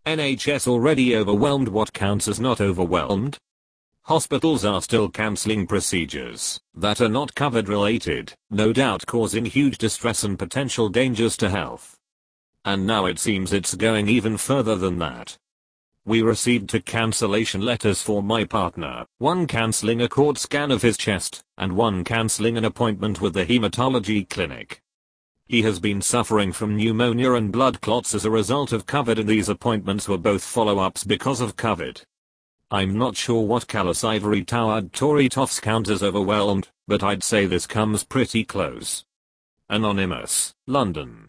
NHS already overwhelmed, what counts as not overwhelmed? Hospitals are still cancelling procedures that are not covered related, no doubt causing huge distress and potential dangers to health. And now it seems it's going even further than that. We received 2 cancellation letters for my partner, one cancelling a CT scan of his chest, and one cancelling an appointment with the hematology clinic. He has been suffering from pneumonia and blood clots as a result of COVID, and these appointments were both follow-ups because of COVID. I'm not sure what callous ivory towered Tory toffs count as overwhelmed, but I'd say this comes pretty close. Anonymous, London.